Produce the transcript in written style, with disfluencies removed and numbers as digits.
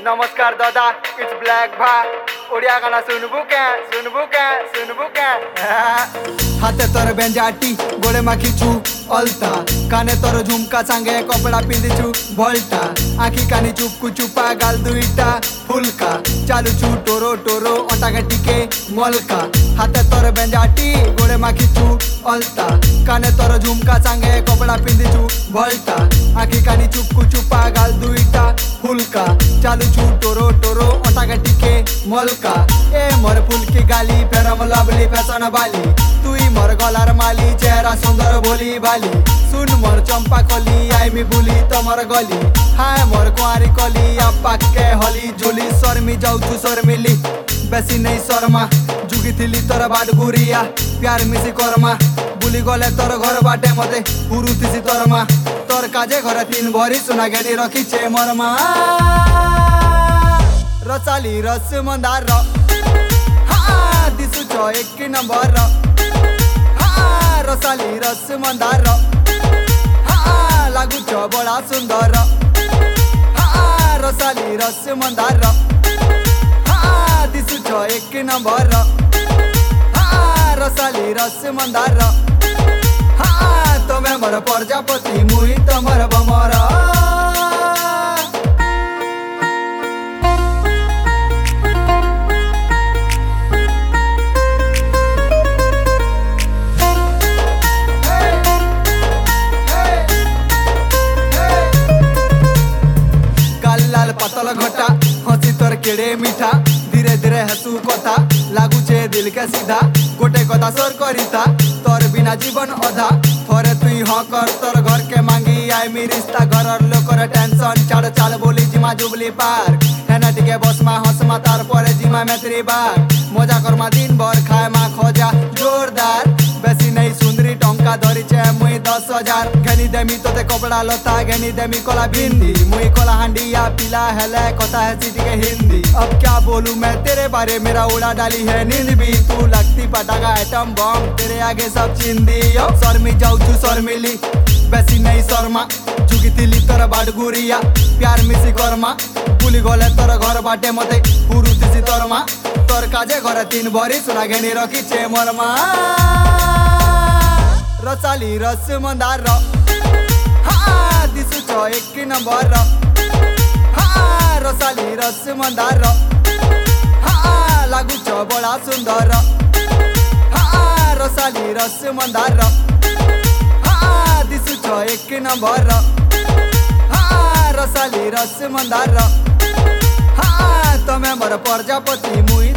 नमस्कार दादा, it's black भा। ओडिया गाना सुनबू क्या हाथे तोर बेंजाटी गोड़े माखीचू अलता काने तोर झुमका सांगे कपड़ा पिंधिचू भल्टा आखी कानी चुपकू चुपा गाल दुईटा फुलका चालूचू टोरो टोरो अंटा टिके मलका हाथे तोर बेंजाटी गोड़े माखीचू अलता काने तोर झुमका सांगे कपड़ा पिंधिचू भल्टा आखी कानी चुपकू चुपा गाल दुईटा फुलका चालूचू टोरो टोरो अंटा टिके मलका ए मोर फुलकी गाली फेरम लवली फैशन वाली तुई मोर गलार माली चेहरा सुंदर बोली भाली सुन मोर चंपा कली आईमी बुली तमर गली हाय मोर कुआरी कली अपा के हली झुली शर्मी जाऊचु शर्मिली बेसी नहीं शर्मा जुगी थिली तोर बाट गुरिया प्यार मिसी करमा बुली गले तोर घर बाटे मते पुरु थिसी तोर मा तोर काजे घर तीन भरी सुना गेनी रखी छे मोर मा रसाली रस मंदार दिसु छ एक नंबर रसाली रस मंदार लागू छ बड़ा सुंदर रसाली रस मंदार दिसु छ एक नंबर रसाली रस मंदार तमे मोर प्रजापति मुई तमर बमरा पतल घटा हसी तोर केड़े मीठा धीरे धीरे हसू कथा लागू छे दिल के सीधा गोटे कथा सोर करिता तोर बिना जीवन अधा थोरे तुई हाँ कर तोर घर के मांगी आई मी रिश्ता घर लोकर टेंशन छाड़ चाल बोली जिमा जुबली पार्क हेना टिके बसमा हसमा तार परे जिमा मैत्री बार मजा करमा दिन भर खाए मा खोजा जोरदार बेसी नहीं सुंदरी टंका धरी छे मुई 10,000 घेनी देमी तोते कपड़ा लता घेनी देमी कोला भिंदी मुई कोला हांडिया पिला हेले कथा है सीटी के हिंदी अब क्या बोलूं मैं तेरे बारे मेरा उड़ा डाली है नींद भी तू लगती पटाखा एटम बम तेरे आगे सब चिंदी शर्मी जाऊ तू शर्मिली बेसी नहीं शर्मा चुकी थिली तोर बाट गुरिया प्यार मिसी करमा बुली गले तोर घर बाटे मते पुरु तिसी तोर मा तोर काजे घर तीन भरी सुना घेनी रखी छे मोर मा रसाली रस मंदार दिसु छ एक नंबर रसाली रस मंदार लागू छ बड़ा सुंदर रसाली रस मंदार दिसु छ एक नंबर रसाली रस मंदार तमे मोर प्रजापति मुई